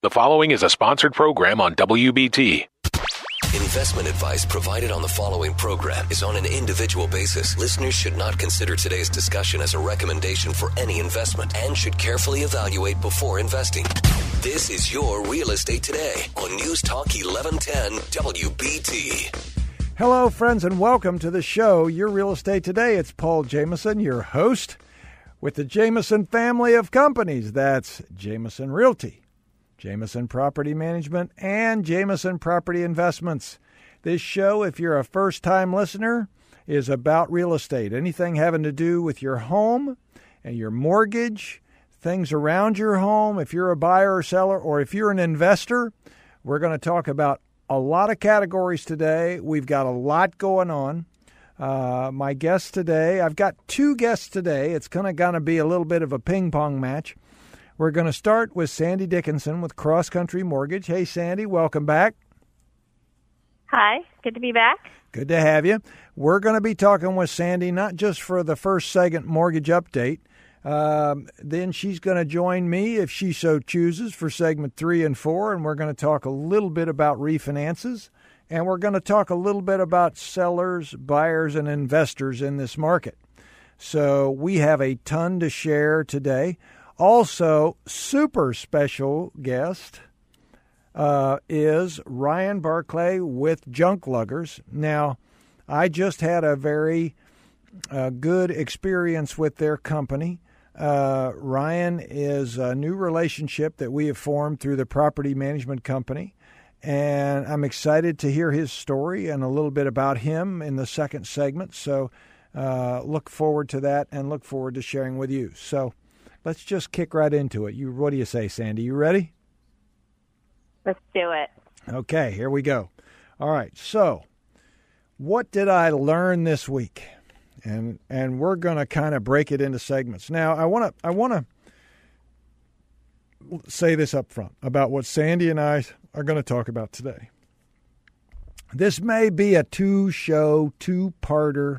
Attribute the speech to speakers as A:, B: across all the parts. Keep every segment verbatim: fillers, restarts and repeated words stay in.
A: The following is a sponsored program on W B T.
B: Investment advice provided on the following program is on an individual basis. Listeners should not consider today's discussion as a recommendation for any investment and should carefully evaluate before investing. This is your Real Estate Today on News Talk eleven ten W B T.
C: Hello, friends, and welcome to the show, Your Real Estate Today. It's Paul Jameson, your host, with the Jameson family of companies. That's Jameson Realty, Jameson Property Management, and Jameson Property Investments. This show, if you're a first-time listener, is about real estate. Anything having to do with your home and your mortgage, things around your home. If you're a buyer or seller, or if you're an investor, we're going to talk about a lot of categories today. We've got a lot going on. Uh, my guests today, I've got two guests today. It's kind of going to be a little bit of a ping-pong match. We're going to start with Sandy Dickinson with Cross Country Mortgage. Hey, Sandy, welcome back.
D: Hi, good to be back.
C: Good to have you. We're going to be talking with Sandy, not just for the first segment mortgage update. Um, then she's going to join me, if she so chooses, for segment three and four, and we're going to talk a little bit about refinances, and we're going to talk a little bit about sellers, buyers, and investors in this market. So we have a ton to share today. Also, super special guest uh, is Ryan Barclay with Junk Luggers. Now, I just had a very uh, good experience with their company. Uh, Ryan is a new relationship that we have formed through the property management company, and I'm excited to hear his story and a little bit about him in the second segment. So uh, look forward to that and look forward to sharing with you. So let's just kick right into it. You, what do you say, Sandy? You ready?
D: Let's do it.
C: Okay, here we go. All right, so what did I learn this week? And and we're going to kind of break it into segments. Now, I want to I want to say this up front about what Sandy and I are going to talk about today. This may be a two-show, two-parter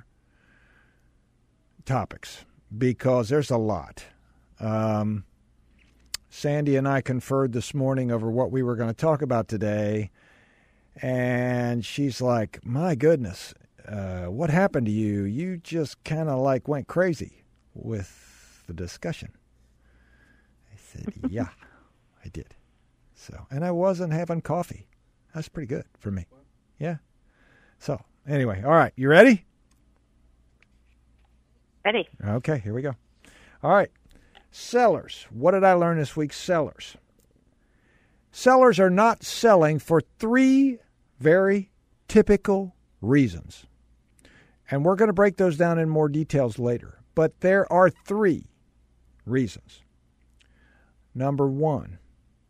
C: topics because there's a lot. Um, Sandy and I conferred this morning over what we were going to talk about today, and she's like, my goodness, uh, what happened to you? You just kind of like went crazy with the discussion. I said, yeah, I did. So, and I wasn't having coffee. That's pretty good for me. Yeah. So anyway, all right, you ready?
D: Ready.
C: Okay, here we go. All right. Sellers. What did I learn this week? Sellers. Sellers are not selling for three very typical reasons. And we're going to break those down in more details later. But there are three reasons. Number one,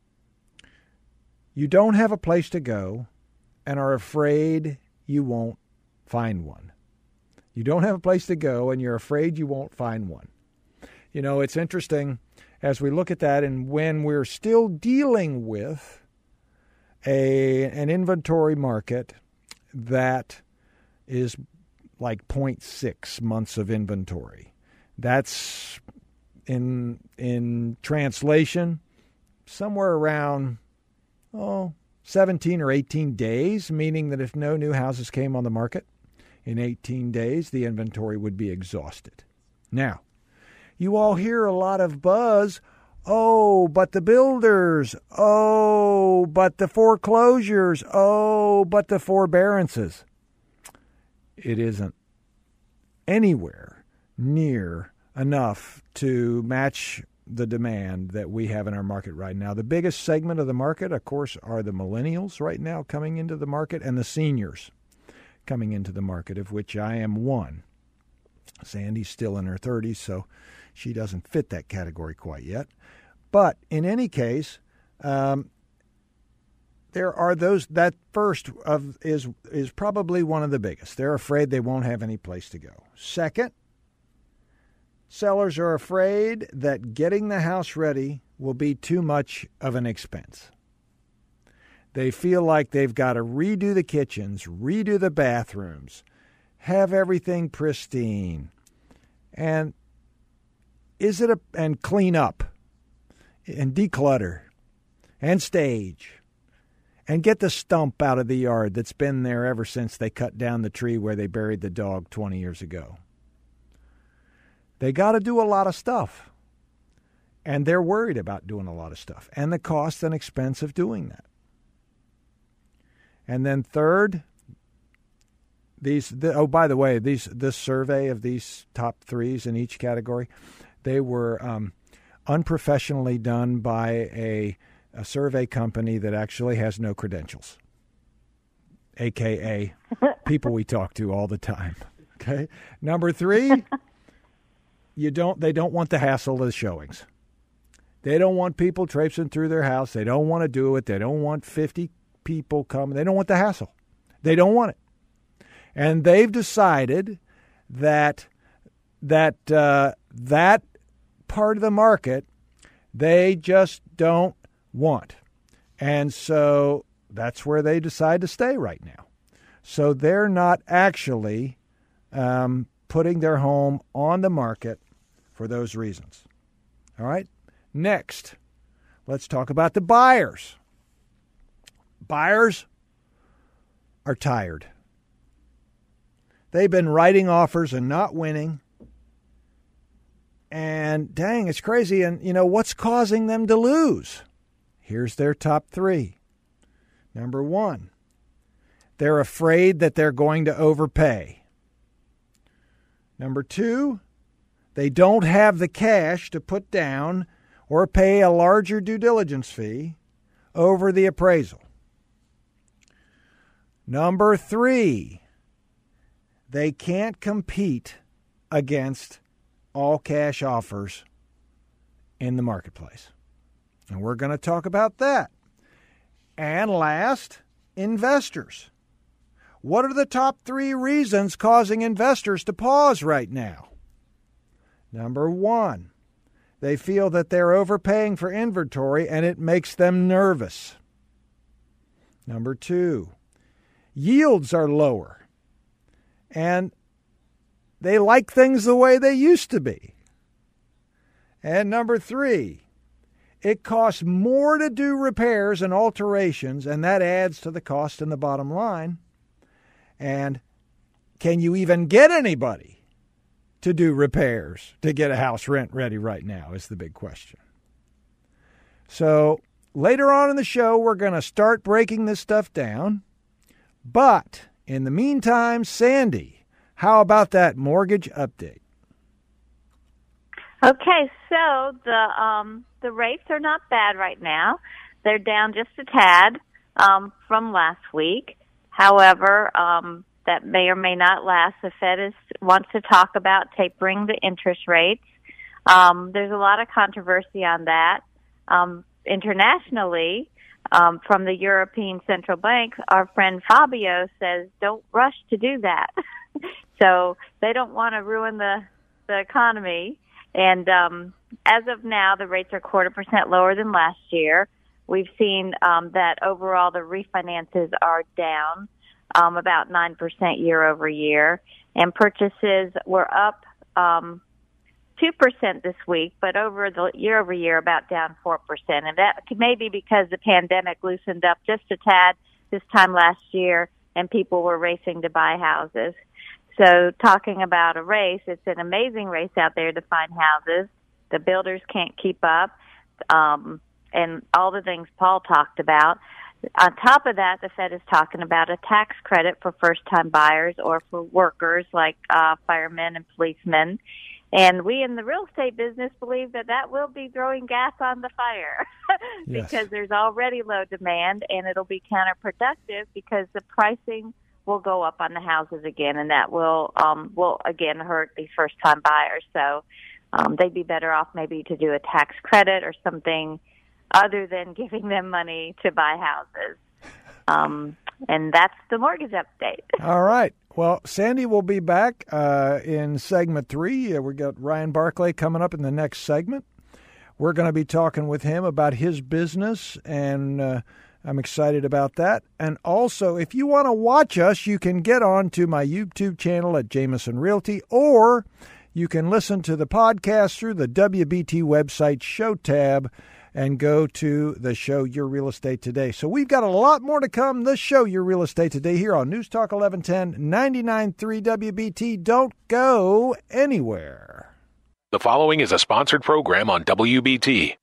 C: you don't have a place to go and are afraid you won't find one. You don't have a place to go and you're afraid you won't find one. You know, it's interesting as we look at that, and when we're still dealing with a an inventory market that is like zero point six months of inventory. That's in in translation somewhere around oh seventeen or eighteen days, meaning that if no new houses came on the market in eighteen days, the inventory would be exhausted. Now, you all hear a lot of buzz. Oh, but the builders. Oh, but the foreclosures. Oh, but the forbearances. It isn't anywhere near enough to match the demand that we have in our market right now. The biggest segment of the market, of course, are the millennials right now coming into the market and the seniors coming into the market, of which I am one. Sandy's still in her thirties, so she doesn't fit that category quite yet. But in any case, um, there are those, that first of is is probably one of the biggest. They're afraid they won't have any place to go. Second, sellers are afraid that getting the house ready will be too much of an expense. They feel like they've got to redo the kitchens, redo the bathrooms, have everything pristine, and is it a and clean up and declutter. and stage and get the stump out of the yard that's been there ever since they cut down the tree where they buried the dog twenty years ago. They got to do a lot of stuff, and they're worried about doing a lot of stuff and the cost and expense of doing that. And then third, these the, oh, by the way, these this survey of these top threes in each category, they were um, unprofessionally done by a, a survey company that actually has no credentials, a k a people we talk to all the time. Okay, number three. You don't. They don't want the hassle of the showings. They don't want people traipsing through their house. They don't want to do it. They don't want fifty people coming. They don't want the hassle. They don't want it. And they've decided that that uh, that part of the market they just don't want, and so that's where they decide to stay right now. So they're not actually um, putting their home on the market for those reasons. All right? Next, let's talk about the buyers. Buyers are tired. They've been writing offers and not winning. And dang, it's crazy. And, you know, what's causing them to lose? Here's their top three. Number one, they're afraid that they're going to overpay. Number two, they don't have the cash to put down or pay a larger due diligence fee over the appraisal. Number three, they can't compete against all cash offers in the marketplace. And we're going to talk about that. And last, investors. What are the top three reasons causing investors to pause right now? Number one, they feel that they're overpaying for inventory and it makes them nervous. Number two, yields are lower and they like things the way they used to be. And number three, it costs more to do repairs and alterations, and that adds to the cost in the bottom line. And can you even get anybody to do repairs to get a house rent ready right now is the big question. So later on in the show, we're going to start breaking this stuff down. But in the meantime, Sandy, how about that mortgage update?
D: Okay, so the um, the rates are not bad right now. They're down just a tad um, from last week. However, um, that may or may not last. The Fed is, wants to talk about tapering the interest rates. Um, there's a lot of controversy on that. Um, internationally, um, from the European Central Bank, our friend Fabio says, don't rush to do that. So they don't want to ruin the, the economy. And um, as of now, the rates are quarter percent lower than last year. We've seen um, that overall the refinances are down um, about nine percent year over year. And purchases were up um, two percent this week, but over the year over year about down four percent. And that may be because the pandemic loosened up just a tad this time last year and people were racing to buy houses. So talking about a race, it's an amazing race out there to find houses. The builders can't keep up, um, and all the things Paul talked about. On top of that, the Fed is talking about a tax credit for first-time buyers or for workers like uh, firemen and policemen. And we in the real estate business believe that that will be throwing gas on the fire because yes. there's already low demand, and it'll be counterproductive because the pricing will go up on the houses again, and that will um, will again hurt these first-time buyers. So um, they'd be better off maybe to do a tax credit or something other than giving them money to buy houses. Um, and that's the mortgage update.
C: All right. Well, Sandy will be back uh, in segment three. Uh, we've got Ryan Barclay coming up in the next segment. We're going to be talking with him about his business, and uh, I'm excited about that. And also, if you want to watch us, you can get on to my YouTube channel at Jameson Realty, or you can listen to the podcast through the W B T website show tab and go to the show Your Real Estate Today. So we've got a lot more to come. The show Your Real Estate Today here on News Talk eleven ten, ninety-nine point three W B T. Don't go anywhere.
A: The following is a sponsored program on W B T.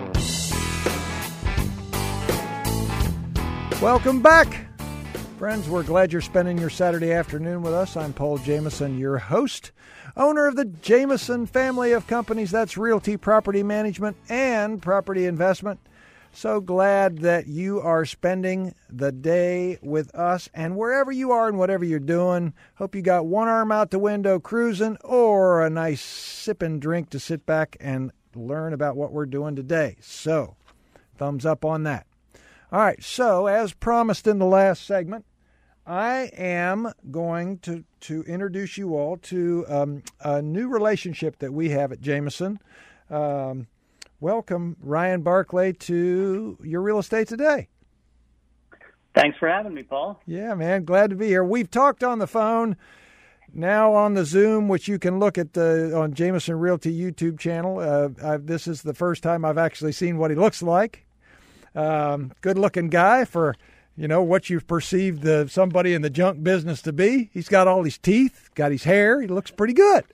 C: Welcome back. Friends, we're glad you're spending your Saturday afternoon with us. I'm Paul Jameson, your host, owner of the Jameson family of companies. That's Realty, Property Management, and Property Investment. So glad that you are spending the day with us. And wherever you are and whatever you're doing, hope you got one arm out the window cruising or a nice sipping drink to sit back and learn about what we're doing today. So, thumbs up on that. All right, so as promised in the last segment, I am going to, to introduce you all to um, a new relationship that we have at Jameson. Um, welcome, Ryan Barclay, to Your Real Estate Today.
E: Thanks for having me, Paul.
C: Yeah, man, glad to be here. We've talked on the phone, now on the Zoom, which you can look at the on Jameson Realty YouTube channel. Uh, I've, this is the first time I've actually seen what he looks like. Um, good-looking guy for... You know, what you've perceived the, somebody in the junk business to be. He's got all his teeth, got his hair. He looks pretty good.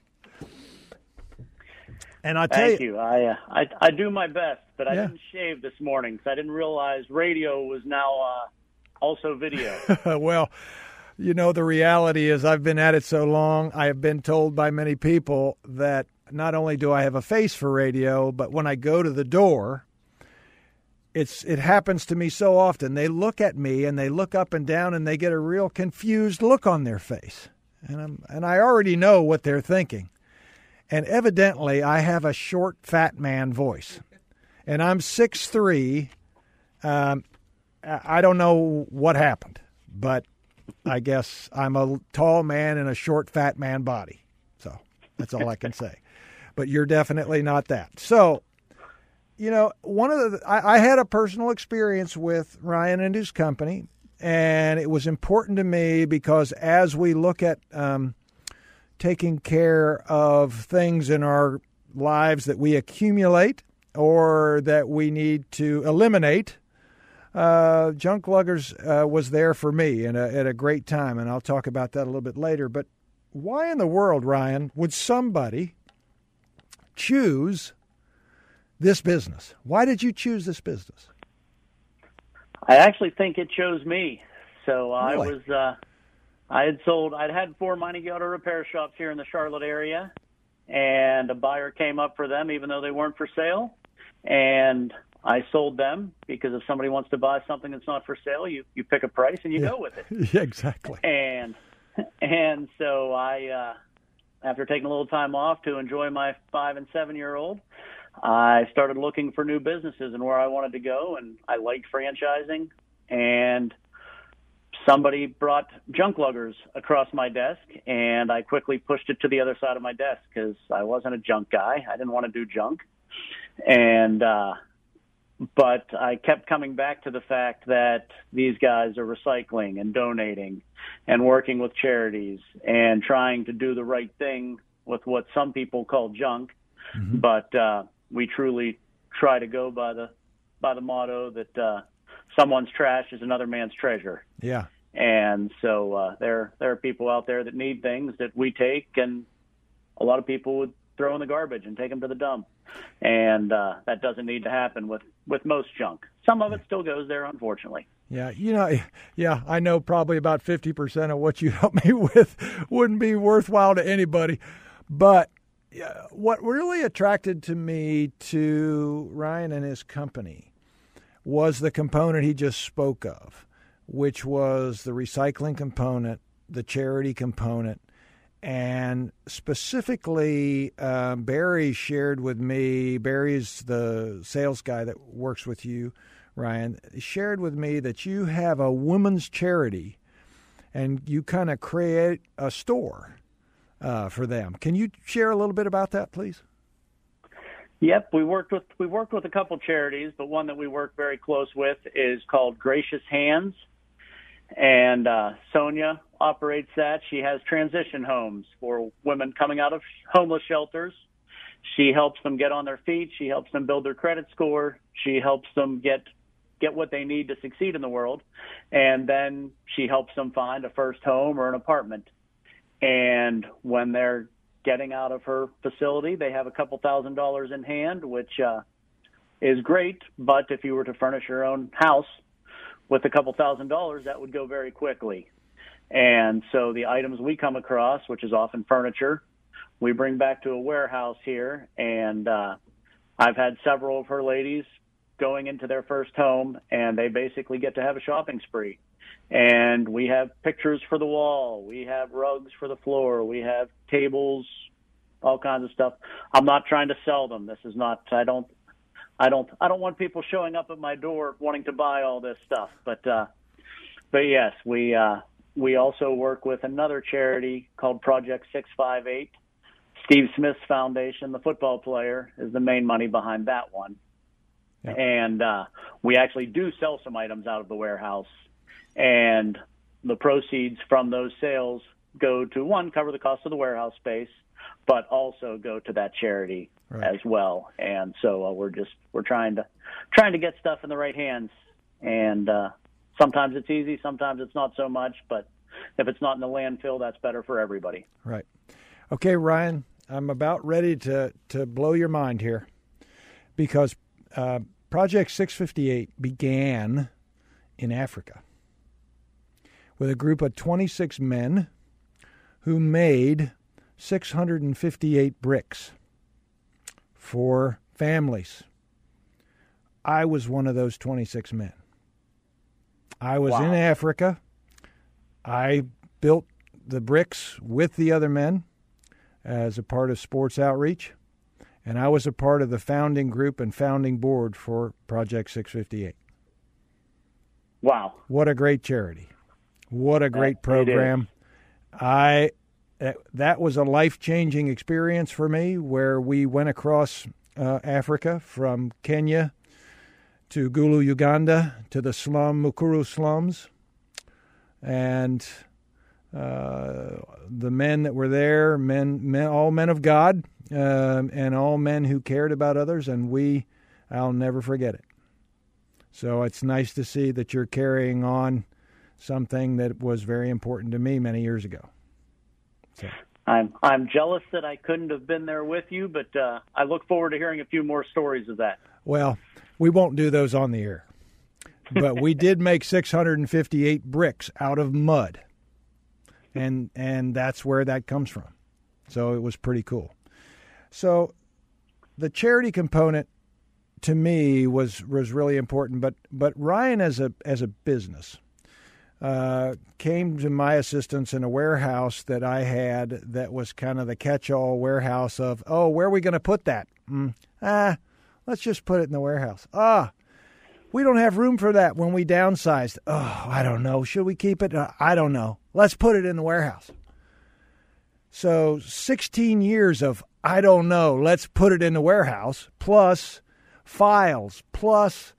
C: And I tell
E: Thank
C: you,
E: you. I, uh, I I do my best, but I
C: yeah.
E: didn't shave this morning because I didn't realize radio was now uh, also video.
C: Well, you know, the reality is I've been at it so long, I have been told by many people that not only do I have a face for radio, but when I go to the door, It's it happens to me so often. They look at me and they look up and down and they get a real confused look on their face. And I'm and I already know what they're thinking. And evidently I have a short, fat man voice. And I'm six three. Um, I don't know what happened, but I guess I'm a tall man in a short, fat man body. So that's all I can say. But you're definitely not that. So, you know, one of the I, I had a personal experience with Ryan and his company, and it was important to me because as we look at um, taking care of things in our lives that we accumulate or that we need to eliminate, uh, Junk Luggers uh, was there for me and at a great time, and I'll talk about that a little bit later. But why in the world, Ryan, would somebody choose this business? Why did you choose this business?
E: I actually think it chose me. So I
C: Really?
E: was, uh, I had sold, I'd had four Money Auto repair shops here in the Charlotte area, and a buyer came up for them even though they weren't for sale. And I sold them because if somebody wants to buy something that's not for sale, you, you pick a price and you
C: Yeah.
E: go with it.
C: Yeah, exactly.
E: And, and so I, uh, after taking a little time off to enjoy my five and seven year old, I started looking for new businesses and where I wanted to go, and I liked franchising, and somebody brought Junk Luggers across my desk, and I quickly pushed it to the other side of my desk because I wasn't a junk guy. I didn't want to do junk. And uh, but I kept coming back to the fact that these guys are recycling and donating and working with charities and trying to do the right thing with what some people call junk. Mm-hmm. But uh, we truly try to go by the by the motto that uh, someone's trash is another man's treasure.
C: Yeah.
E: And so uh, there there are people out there that need things that we take, and a lot of people would throw in the garbage and take them to the dump. And uh, that doesn't need to happen with, with most junk. Some of it still goes there, unfortunately.
C: Yeah, you know, yeah, I know probably about fifty percent of what you help me with wouldn't be worthwhile to anybody. But yeah, what really attracted to me to Ryan and his company was the component he just spoke of, which was the recycling component, the charity component, and specifically uh, Barry shared with me, Barry's the sales guy that works with you, Ryan, shared with me that you have a women's charity and you kind of create a store uh, for them. Can you share a little bit about that, please?
E: Yep, we worked with we worked with a couple charities, but one that we work very close with is called Gracious Hands, and uh, Sonia operates that. She has transition homes for women coming out of homeless shelters, She helps them get on their feet. She helps them build their credit score. She helps them get get what they need to succeed in the world. And then she helps them find a first home or an apartment. And when they're getting out of her facility, they have a couple thousand dollars in hand, which uh, is great. But if you were to furnish your own house with a couple thousand dollars, that would go very quickly. And so the items we come across, which is often furniture, we bring back to a warehouse here. And uh, I've had several of her ladies going into their first home, and they basically get to have a shopping spree. And we have pictures for the wall. We have rugs for the floor. We have tables, all kinds of stuff. I'm not trying to sell them. This is not, I don't, I don't, I don't want people showing up at my door wanting to buy all this stuff. But, uh, but yes, we, uh, we also work with another charity called Project six five eight. Steve Smith's foundation, the football player, is the main money behind that one. Yeah. And, uh, we actually do sell some items out of the warehouse. And the proceeds from those sales go to, one, cover the cost of the warehouse space, but also go to that charity right. as well. And so uh, we're just we're trying to trying to get stuff in the right hands. And uh, sometimes it's easy, sometimes it's not so much. But if it's not in the landfill, that's better for everybody.
C: Right. Okay, Ryan, I'm about ready to to blow your mind here, because uh, Project six fifty-eight began in Africa with a group of twenty-six men who made six hundred fifty-eight bricks for families. I was one of those twenty-six men. I was wow. in Africa. I built the bricks with the other men as a part of sports outreach, and I was a part of the founding group and founding board for Project six fifty-eight.
E: Wow.
C: What a great charity. What a great program. I that was a life-changing experience for me, where we went across uh, Africa from Kenya to Gulu, Uganda, to the slum, Mukuru slums. And uh, the men that were there, men, men all men of God, uh, and all men who cared about others, and we, I'll never forget it. So it's nice to see that you're carrying on something that was very important to me many years ago. So.
E: I'm I'm jealous that I couldn't have been there with you, but uh, I look forward to hearing a few more stories of that.
C: Well, we won't do those on the air, but we did make six hundred fifty-eight bricks out of mud, and and that's where that comes from. So it was pretty cool. So the charity component to me was was really important, but but Ryan as a as a business. Uh, came to my assistance in a warehouse that I had that was kind of the catch-all warehouse of, oh, where are we going to put that? Mm, ah, let's just put it in the warehouse. Ah, we don't have room for that when we downsized. Oh, I don't know. Should we keep it? Uh, I don't know. Let's put it in the warehouse. So sixteen years of, I don't know, let's put it in the warehouse, plus files, plus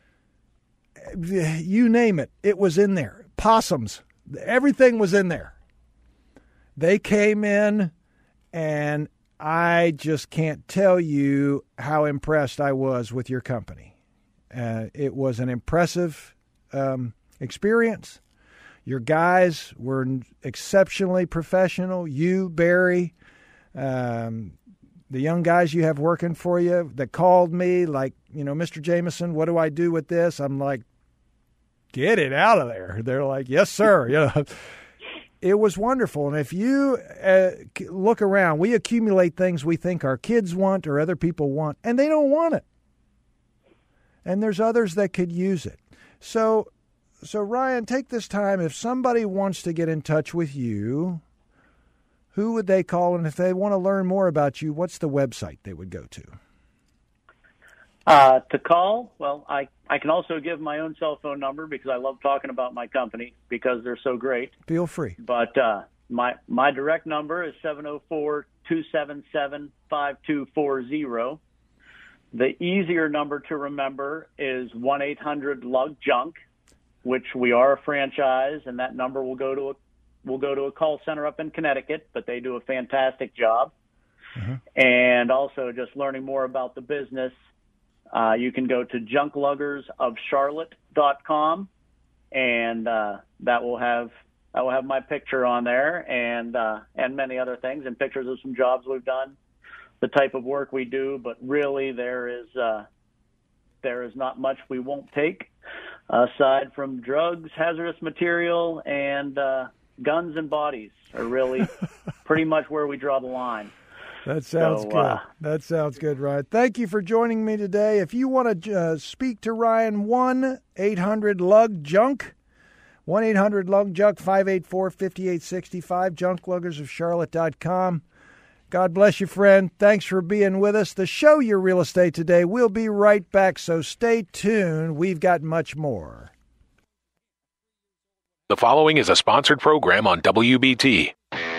C: you name it, it was in there. Possums, everything was in there. They came in, and I just can't tell you how impressed I was with your company. Uh, it was an impressive um, experience. Your guys were exceptionally professional. You, Barry, um, the young guys you have working for you that called me like, you know, Mister Jameson, what do I do with this? I'm like, get it out of there. They're like, yes, sir. You know, it was wonderful. And if you uh, look around, we accumulate things we think our kids want or other people want, and they don't want it. And there's others that could use it. So, so Ryan, take this time. If somebody wants to get in touch with you, who would they call? And if they want to learn more about you, what's the website they would go to?
E: Uh, to call, well, I, I can also give my own cell phone number because I love talking about my company because they're so great.
C: Feel free.
E: But uh, my my direct number is seven oh four, two seven seven, five two four zero. The easier number to remember is one eight hundred lug junk, which we are a franchise, and that number will go to a will go to a call center up in Connecticut, but they do a fantastic job. Mm-hmm. And also just learning more about the business, uh, you can go to junk luggers of charlotte dot com, and uh, that will have I will have my picture on there, and uh, and many other things, and pictures of some jobs we've done, the type of work we do. But really, there is uh, there is not much we won't take, aside from drugs, hazardous material, and uh, guns and bodies are really pretty much where we draw the line.
C: That sounds
E: so,
C: good.
E: Uh,
C: that sounds good, Ryan. Thank you for joining me today. If you want to uh, speak to Ryan, one eight hundred lug junk, one eight hundred lug junk, five eight four, five eight six five, junk luggers of charlotte dot com. God bless you, friend. Thanks for being with us. The show, Your Real Estate Today, we'll be right back, so stay tuned. We've got much more.
A: The following is a sponsored program on W B T.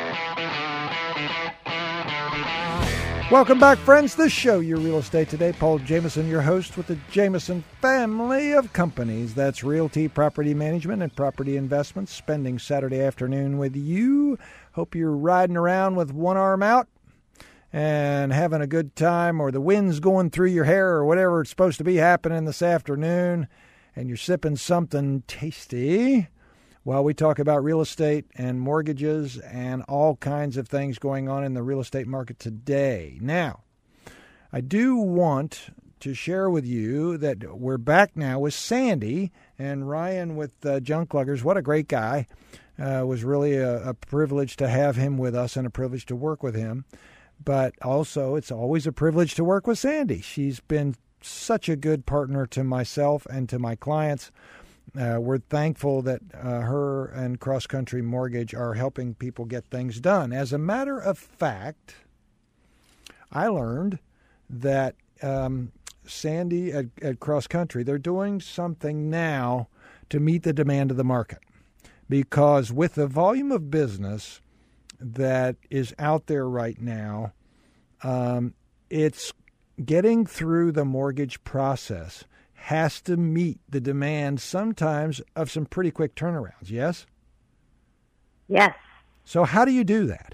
C: Welcome back, friends. The show, Your Real Estate Today. Paul Jameson, your host with the Jameson family of companies. That's Realty, Property Management, and Property Investments. Spending Saturday afternoon with you. Hope you're riding around with one arm out and having a good time, or the wind's going through your hair, or whatever it's supposed to be happening this afternoon, and you're sipping something tasty while we talk about real estate and mortgages and all kinds of things going on in the real estate market today. Now, I do want to share with you that we're back now with Sandy and Ryan with uh, Junk Luggers. What a great guy. Uh, it was really a, a privilege to have him with us and a privilege to work with him. But also, it's always a privilege to work with Sandy. She's been such a good partner to myself and to my clients. Uh, we're thankful that uh, her and Cross Country Mortgage are helping people get things done. As a matter of fact, I learned that um, Sandy at, at Cross Country, they're doing something now to meet the demand of the market. Because with the volume of business that is out there right now, um, it's getting through the mortgage process has to meet the demand sometimes of some pretty quick turnarounds, yes?
D: Yes.
C: So how do you do that?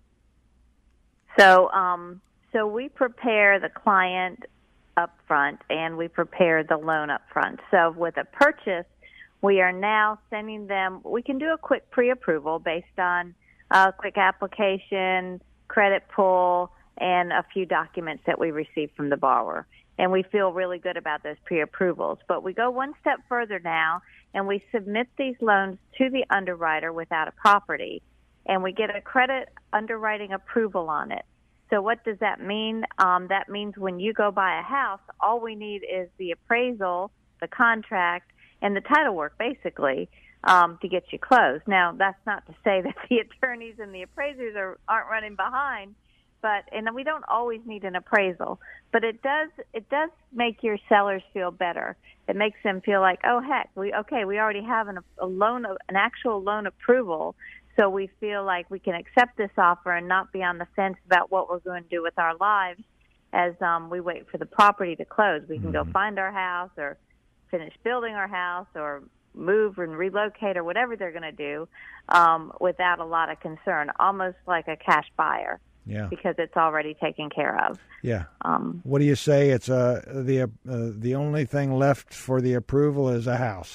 D: So um, so we prepare the client up front, and we prepare the loan up front. So with a purchase, we are now sending them, we can do a quick pre-approval based on a quick application, credit pull, and a few documents that we receive from the borrower. And we feel really good about those pre-approvals. But we go one step further now, and we submit these loans to the underwriter without a property, and we get a credit underwriting approval on it. So what does that mean? Um, that means when you go buy a house, all we need is the appraisal, the contract, and the title work, basically, um, to get you closed. Now, that's not to say that the attorneys and the appraisers are, aren't running behind. But and we don't always need an appraisal, but it does it does make your sellers feel better. It makes them feel like, oh heck, we okay, we already have an, a loan, an actual loan approval, so we feel like we can accept this offer and not be on the fence about what we're going to do with our lives as um, we wait for the property to close. We can mm-hmm. go find our house, or finish building our house, or move and relocate, or whatever they're going to do, um, without a lot of concern, almost like a cash buyer.
C: Yeah,
D: because it's already taken care of.
C: Yeah.
D: Um,
C: what do you say? It's uh, the uh, the only thing left for the approval is a house.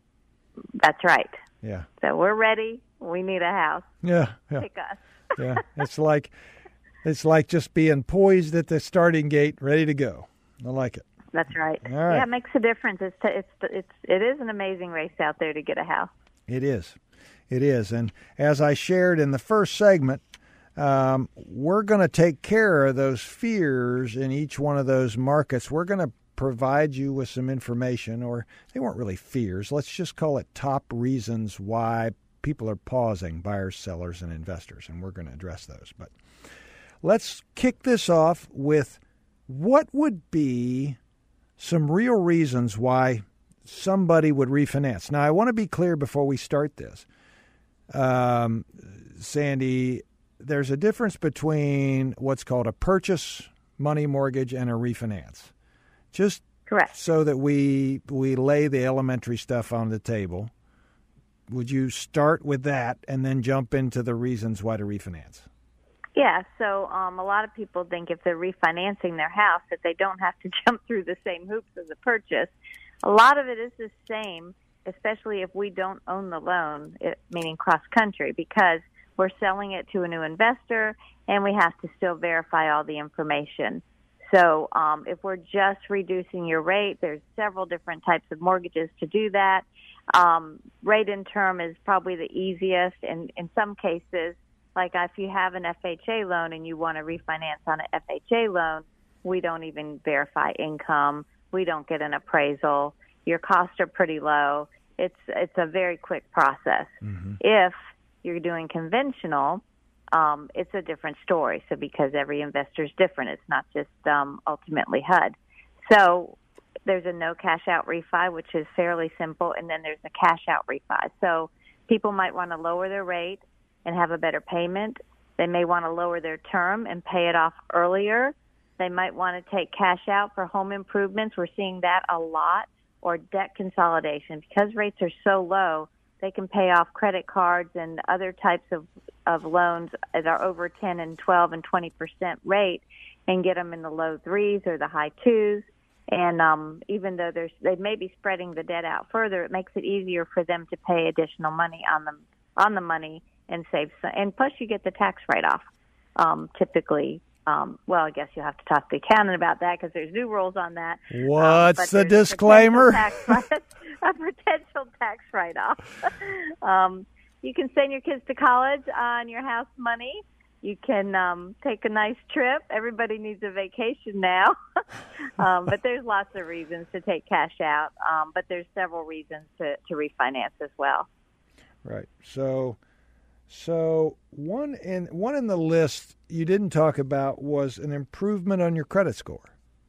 D: That's right.
C: Yeah.
D: So we're ready. We need a house.
C: Yeah. yeah.
D: Pick us.
C: yeah. It's like it's like just being poised at the starting gate, ready to go. I like it.
D: That's right.
C: All right.
D: Yeah, it makes a difference. It's to, it's it's it is an amazing race out there to get a house.
C: It is. It is. And as I shared in the first segment, Um, we're going to take care of those fears in each one of those markets. We're going to provide you with some information, or they weren't really fears. Let's just call it top reasons why people are pausing, buyers, sellers, and investors, and we're going to address those. But let's kick this off with what would be some real reasons why somebody would refinance. Now, I want to be clear before we start this. Um, Sandy, there's a difference between what's called a purchase money mortgage and a refinance. Just
D: correct.
C: So that we we lay the elementary stuff on the table, would you start with that and then jump into the reasons why to refinance?
D: Yeah, so um, a lot of people think if they're refinancing their house that they don't have to jump through the same hoops as a purchase. A lot of it is the same, especially if we don't own the loan, it, meaning cross-country, because we're selling it to a new investor and we have to still verify all the information. So um, if we're just reducing your rate, there's several different types of mortgages to do that. Um, rate and term is probably the easiest, and in some cases, like if you have an F H A loan and you want to refinance on an F H A loan, we don't even verify income. We don't get an appraisal. Your costs are pretty low. It's it's a very quick process. Mm-hmm. If you're doing conventional, um, it's a different story. So because every investor is different, it's not just um, ultimately H U D. So there's a no cash out refi, which is fairly simple, and then there's a cash out refi. So people might want to lower their rate and have a better payment. They may want to lower their term and pay it off earlier. They might want to take cash out for home improvements. We're seeing that a lot, or debt consolidation. Because rates are so low, they can pay off credit cards and other types of, of loans that are over ten and twelve and twenty percent rate and get them in the low threes or the high twos. And um, even though there's, they may be spreading the debt out further, it makes it easier for them to pay additional money on them on the money and save some. And plus, you get the tax write-off. Um, typically, um, well, I guess you'll have to talk to the accountant about that because there's new rules on that.
C: What's
D: um,
C: the disclaimer?
D: A potential tax, a potential tax write-off. um, you can send your kids to college on your house money. You can um, take a nice trip. Everybody needs a vacation now. um, but there's lots of reasons to take cash out. Um, but there's several reasons to, to refinance as well.
C: Right. So, so one in one in the list you didn't talk about was an improvement on your credit score.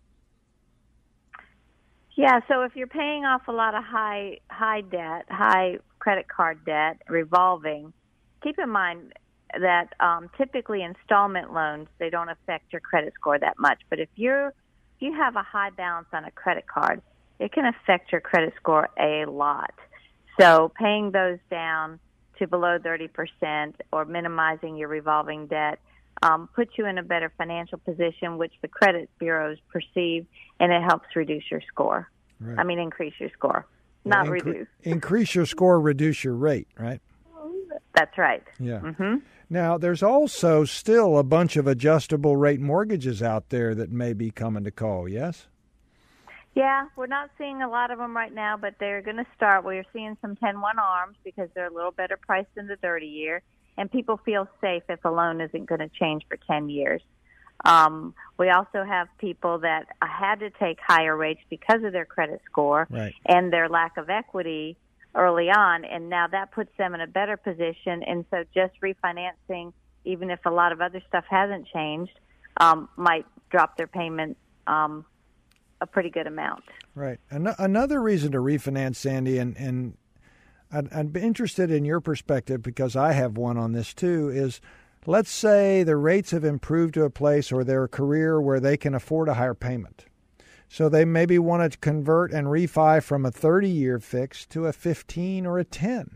D: Yeah. So if you're paying off a lot of high high debt, high credit card debt, revolving, keep in mind that um, typically installment loans, they don't affect your credit score that much. But if you're if you have a high balance on a credit card, it can affect your credit score a lot. So paying those down to below thirty percent or minimizing your revolving debt um, puts you in a better financial position, which the credit bureaus perceive, and it helps reduce your score. Right. I mean, increase your score,
C: yeah,
D: not
C: incre-
D: reduce.
C: Increase your score, reduce your rate, right?
D: That's right.
C: Yeah.
D: Mm-hmm.
C: Now, there's also still a bunch of adjustable rate mortgages out there that may be coming to call, yes?
D: Yeah, we're not seeing a lot of them right now, but they're going to start. We're seeing some ten one arms because they're a little better priced than the thirty-year, and people feel safe if a loan isn't going to change for ten years. Um, we also have people that had to take higher rates because of their credit score
C: right.
D: and their lack of equity early on, and now that puts them in a better position. And so just refinancing, even if a lot of other stuff hasn't changed, um, might drop their payment um, a pretty good amount.
C: Right. An- another reason to refinance, Sandy, and, and I'd, I'd be interested in your perspective because I have one on this too, is let's say the rates have improved to a place or their career where they can afford a higher payment. So they maybe want to convert and refi from a thirty-year fix to a fifteen or a ten.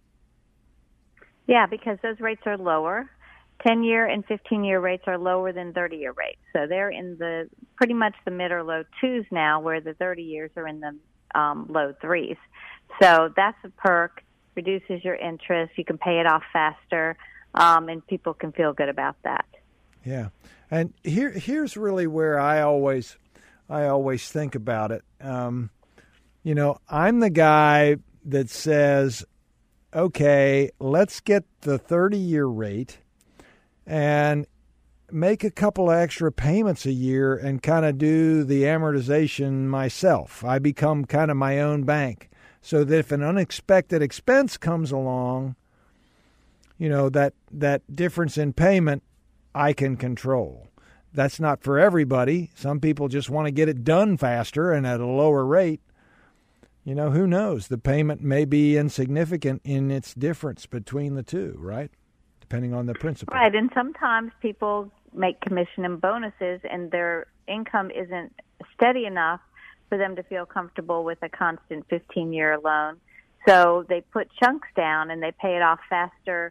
D: Yeah, because those rates are lower. ten-year and fifteen-year rates are lower than thirty-year rates. So they're in the pretty much the mid or low twos now, where the thirty years are in the um, low threes. So that's a perk, reduces your interest. You can pay it off faster, um, and people can feel good about that.
C: Yeah. And here, here's really where I always... I always think about it. Um, you know, I'm the guy that says, okay, let's get the thirty-year rate and make a couple of extra payments a year and kind of do the amortization myself. I become kind of my own bank so that if an unexpected expense comes along, you know, that, that difference in payment I can control. That's not for everybody. Some people just want to get it done faster and at a lower rate. You know, who knows? The payment may be insignificant in its difference between the two, right? Depending on the principal.
D: Right, and sometimes people make commission and bonuses and their income isn't steady enough for them to feel comfortable with a constant fifteen-year loan. So they put chunks down and they pay it off faster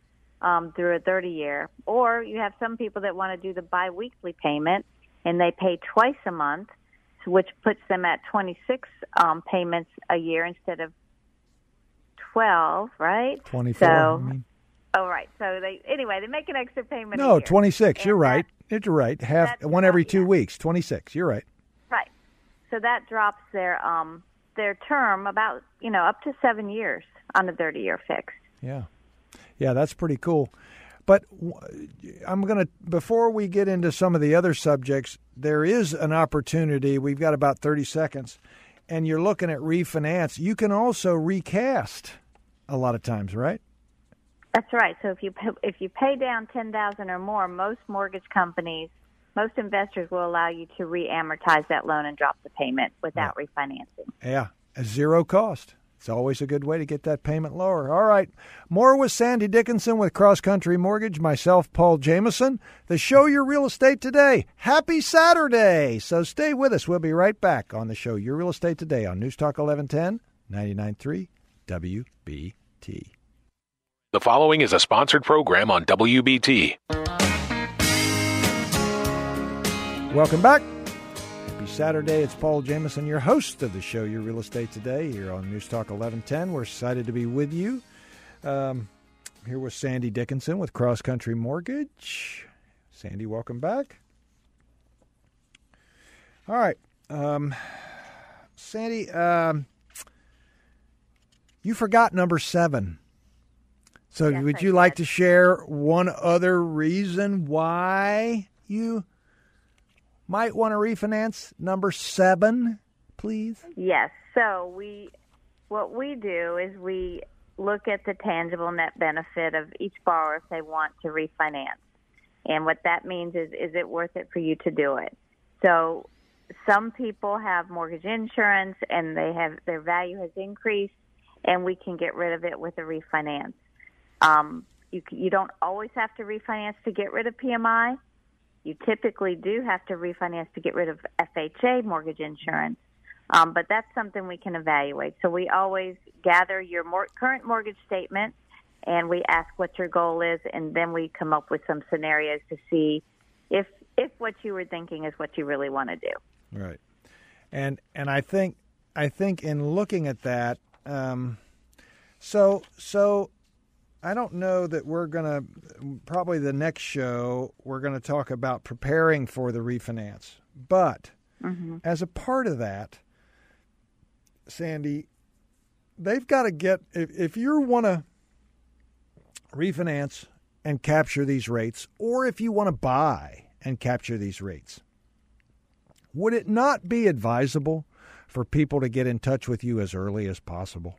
D: um, through a thirty year. Or you have some people that want to do the biweekly payment, and they pay twice a month, which puts them at twenty-six um, payments a year instead of twelve, right?
C: twenty-four.
D: So,
C: I mean.
D: oh, right. So they anyway, they make an extra payment.
C: No,
D: a year.
C: twenty-six.
D: And
C: You're
D: that,
C: right. You're right. Half one every two yeah. weeks. twenty-six. You're right.
D: Right. So that drops their um their term about you know up to seven years on a thirty year fixed.
C: Yeah, yeah, that's pretty cool. But I'm going to, before we get into some of the other subjects, there is an opportunity. We've got about thirty seconds, and you're looking at refinance. You can also recast a lot of times, right?
D: That's right. So if you pay, if you pay down ten thousand dollars or more, most mortgage companies, most investors will allow you to re-amortize that loan and drop the payment without right. refinancing.
C: Yeah, at zero cost. It's always a good way to get that payment lower. All right. More with Sandy Dickinson with Cross Country Mortgage, myself, Paul Jameson. The show Your Real Estate Today. Happy Saturday. So stay with us. We'll be right back on the show Your Real Estate Today on News Talk eleven ten, ninety-nine point three W B T.
A: The following is a sponsored program on W B T.
C: Welcome back. Happy Saturday. It's Paul Jameson, your host of the show Your Real Estate Today here on News Talk eleven ten. We're excited to be with you. Um, here with Sandy Dickinson with Cross Country Mortgage. Sandy, welcome back. All right. Um, Sandy, um, you forgot number seven. So
D: yes,
C: would
D: I
C: you
D: did.
C: like to share one other reason why you might want to refinance number seven, please?
D: Yes. So we, what we do is we look at the tangible net benefit of each borrower if they want to refinance. And what that means is, is it worth it for you to do it? So some people have mortgage insurance and they have their value has increased, and we can get rid of it with a refinance. Um, you, you don't always have to refinance to get rid of P M I. You typically do have to refinance to get rid of F H A mortgage insurance, um, but that's something we can evaluate. So we always gather your more current mortgage statement, and we ask what your goal is, and then we come up with some scenarios to see if if what you were thinking is what you really want to do.
C: Right, and and I think I think in looking at that, um, so so. I don't know that we're going to, probably the next show, we're going to talk about preparing for the refinance. But mm-hmm. as a part of that, Sandy, they've got to get, if, if you want to refinance and capture these rates, or if you want to buy and capture these rates, would it not be advisable for people to get in touch with you as early as possible?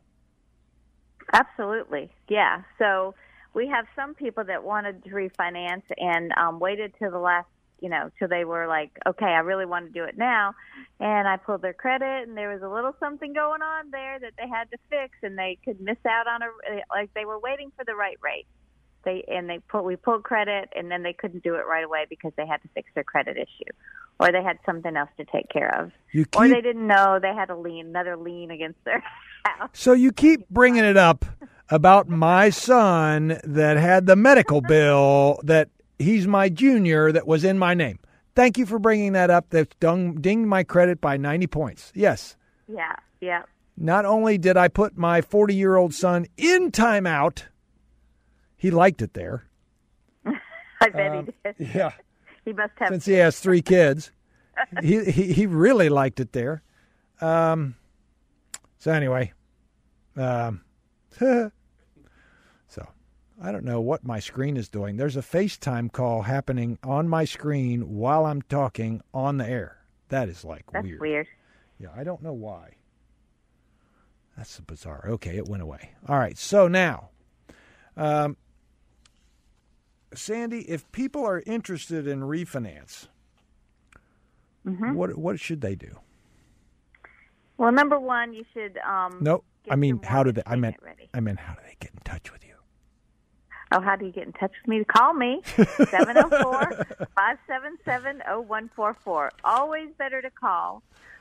D: Absolutely, yeah. So we have some people that wanted to refinance and um, waited till the last, you know, till they were like, okay, I really want to do it now. And I pulled their credit, and there was a little something going on there that they had to fix, and they could miss out on a, like they were waiting for the right rate. They and they put we pulled credit, and then they couldn't do it right away because they had to fix their credit issue, or they had something else to take care of,
C: you keep,
D: or they didn't know they had a lien, another lien against their house.
C: So you keep bringing it up about my son that had the medical bill that he's my junior that was in my name. Thank you for bringing that up. That dinged my credit by ninety points. Yes.
D: Yeah. Yeah.
C: Not only did I put my forty-year-old son in timeout, he liked it there.
D: I bet um, he did.
C: Yeah.
D: He must have.
C: Since he has three kids, he, he he really liked it there. Um. So anyway, um, so I don't know what my screen is doing. There's a FaceTime call happening on my screen while I'm talking on the air. That is like
D: That's
C: weird.
D: weird.
C: Yeah, I don't know why. That's bizarre. Okay, it went away. All right, so now, um, Sandy, if people are interested in refinance, mm-hmm. what what should they do?
D: Well, number one, you should. Um,
C: no, I mean, how do they? I meant,
D: ready.
C: I meant, how do they get in touch with you?
D: Oh, how do you get in touch with me? Call me, seven oh four, five seven seven, oh one four four. Always better to call.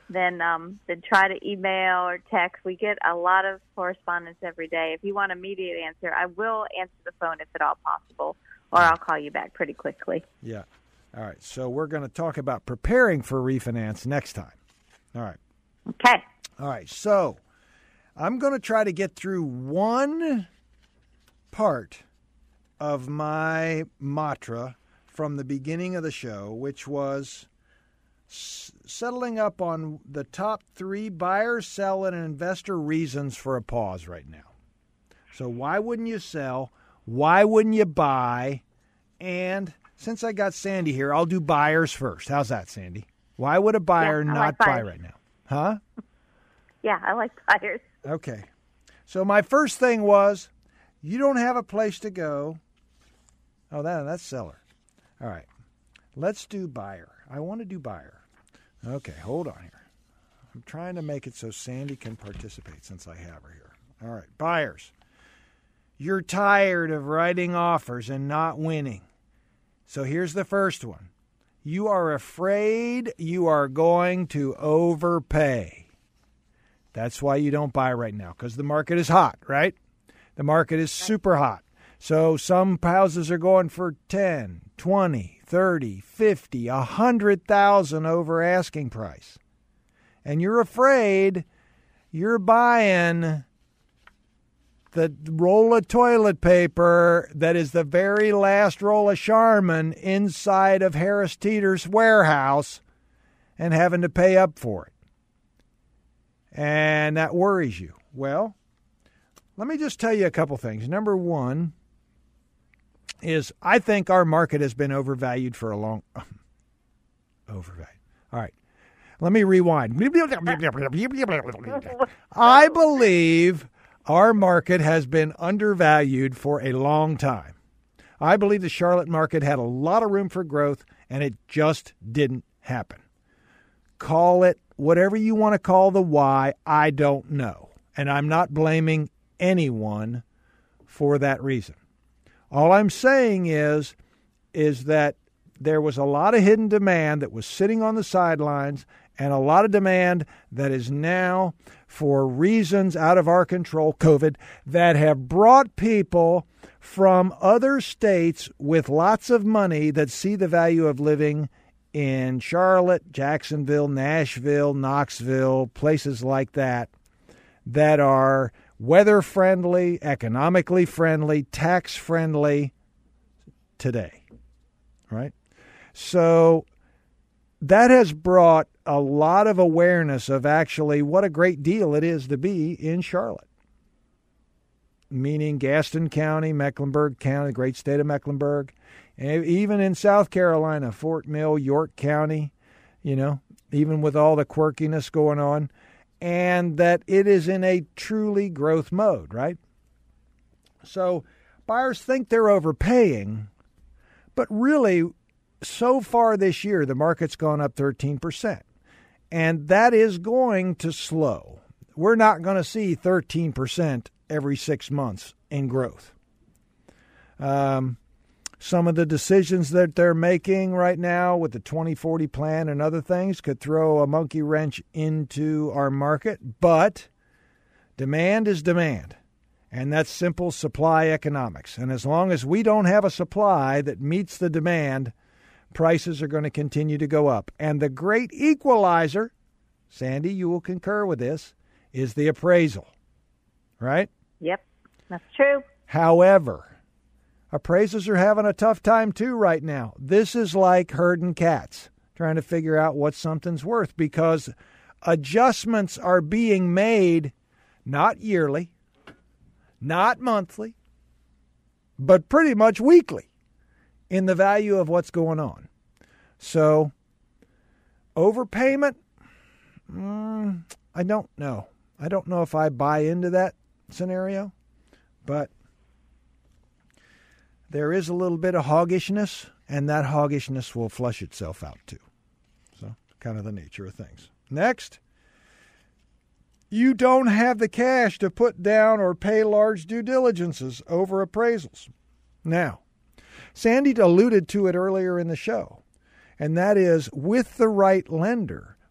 D: then um, then try to email or text. We get a lot of correspondence every day. If you want an immediate answer, I will answer the phone if at all possible, or I'll call you back pretty quickly.
C: Yeah. All right. So we're going to talk about preparing for refinance next time. All right.
D: Okay.
C: All right. So I'm going to try to get through one part of my mantra from the beginning of the show, which was s- settling up on the top three buyer, sell, and investor reasons for a pause right now. So why wouldn't you sell? Why wouldn't you buy? And since I got Sandy here, I'll do buyers first. How's that, Sandy? Why would a buyer
D: yeah,
C: not
D: like
C: buy
D: buyers.
C: right now? Huh?
D: Yeah, I like buyers.
C: Okay. So my first thing was, you don't have a place to go. Oh, that that's seller. All right. Let's do buyer. I want to do buyer. Okay, hold on here. I'm trying to make it so Sandy can participate since I have her here. All right, buyers. You're tired of writing offers and not winning. So here's the first one. You are afraid you are going to overpay. That's why you don't buy right now, because the market is hot, right? The market is super hot. So some houses are going for ten, twenty, thirty, fifty, one hundred thousand over asking price. And you're afraid you're buying the roll of toilet paper that is the very last roll of Charmin inside of Harris Teeter's warehouse and having to pay up for it. And that worries you. Well, let me just tell you a couple things. Number one is I think our market has been overvalued for a long overvalued. All right. Let me rewind. I believe our market has been undervalued for a long time. I believe the Charlotte market had a lot of room for growth, and it just didn't happen. Call it whatever you want to call the why, I don't know. And I'm not blaming anyone for that reason. All I'm saying is, is that there was a lot of hidden demand that was sitting on the sidelines and a lot of demand that is now, for reasons out of our control, COVID, that have brought people from other states with lots of money that see the value of living in Charlotte, Jacksonville, Nashville, Knoxville, places like that, that are weather-friendly, economically friendly, tax-friendly today, right? So that has brought a lot of awareness of actually what a great deal it is to be in Charlotte, meaning Gaston County, Mecklenburg County, the great state of Mecklenburg, and even in South Carolina, Fort Mill, York County, you know, even with all the quirkiness going on, and that it is in a truly growth mode, right? So buyers think they're overpaying, but really, so far this year, the market's gone up thirteen percent. And that is going to slow. We're not going to see thirteen percent every six months in growth. Um, some of the decisions that they're making right now with the twenty forty plan and other things could throw a monkey wrench into our market. But demand is demand. And that's simple supply economics. And as long as we don't have a supply that meets the demand, prices are going to continue to go up. And the great equalizer, Sandy, you will concur with this, is the appraisal, right?
D: Yep, that's true.
C: However, appraisals are having a tough time too right now. This is like herding cats, trying to figure out what something's worth, because adjustments are being made not yearly, not monthly, but pretty much weekly in the value of what's going on. So, overpayment, mm, I don't know. I don't know if I buy into that scenario, but there is a little bit of hoggishness, and that hoggishness will flush itself out too. So, kind of the nature of things. Next, you don't have the cash to put down or pay large due diligences over appraisals. Now, Sandy alluded to it earlier in the show, and that is with the right lender,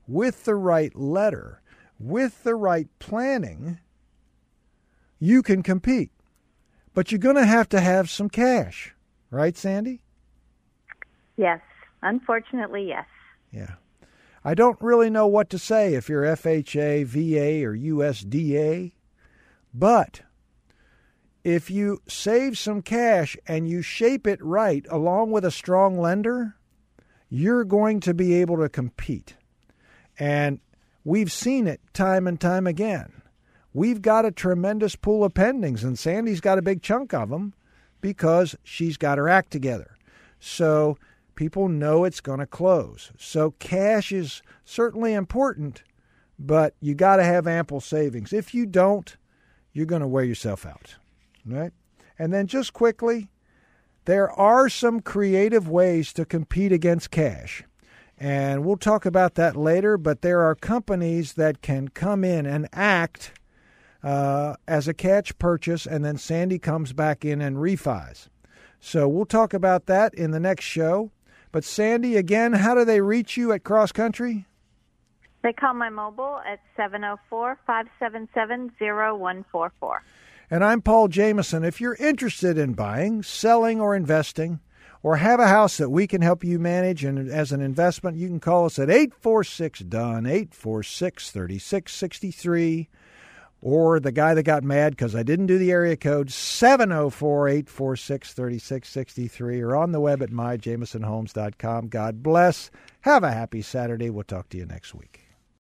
C: with the right letter, with the right planning, you can compete. But you're going to have to have some cash. Right, Sandy?
D: Yes. Unfortunately, yes.
C: Yeah. I don't really know what to say if you're F H A, V A, or U S D A, but if you save some cash and you shape it right along with a strong lender, you're going to be able to compete. And we've seen it time and time again. We've got a tremendous pool of pendings, and Sandy's got a big chunk of them because she's got her act together. So people know it's going to close. So cash is certainly important, but you got to have ample savings. If you don't, you're going to wear yourself out. Right? And then just quickly, there are some creative ways to compete against cash. And we'll talk about that later, but there are companies that can come in and act uh, as a catch purchase, and then Sandy comes back in and refis. So we'll talk about that in the next show. But Sandy, again, how do they reach you at Cross Country?
D: They call my mobile at seven oh four, five seven seven, oh one four four.
C: And I'm Paul Jameson. If you're interested in buying, selling, or investing, or have a house that we can help you manage and as an investment, you can call us at eight four six D O N, eight four six, three six six three, or the guy that got mad because I didn't do the area code, seven oh four, eight four six, three six six three, or on the web at my jameson homes dot com. God bless. Have a happy Saturday. We'll talk to you next week.